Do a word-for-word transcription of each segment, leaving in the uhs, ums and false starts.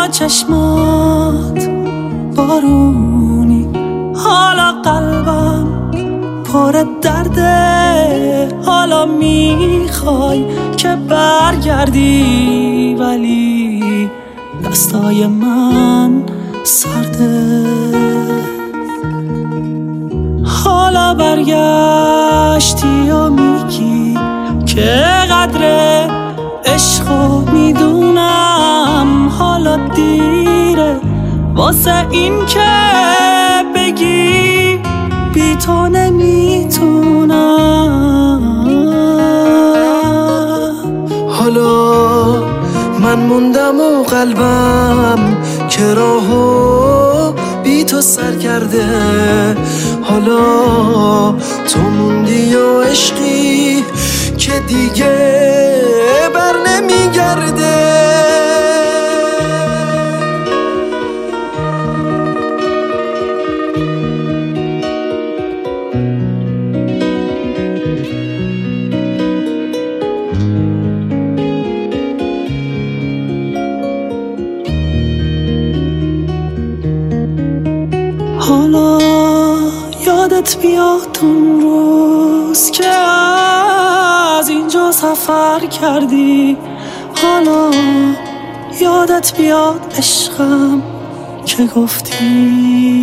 چشمات بارونی، حالا قلبم پر درده، حالا میخوای که برگردی ولی دستای من سرده. حالا برگشتی و میگی که قدر عشقو میدونم، حالا دیره واسه این که بگی بی تو نمیتونم. حالا من موندم و قلبم که راهو بی تو سر کرده، حالا تو موندی و عشقی که دیگه بر نمیگرده. حالا یادت بیاد اون روز که از اینجا سفر کردی، حالا یادت بیاد عشقم که گفتی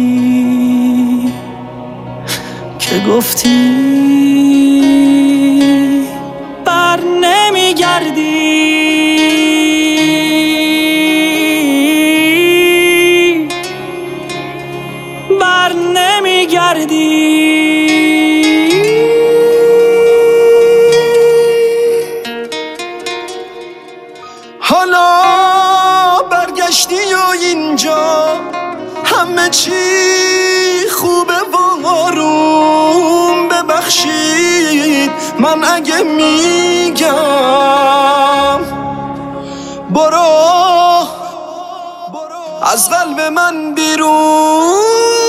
که گفتی بر نمیگردی. بر نمیگردی. حالا برگشتی و اینجا همه چی خوبه و آروم، ببخشید من اگه میگم برو از قلب من بیرون.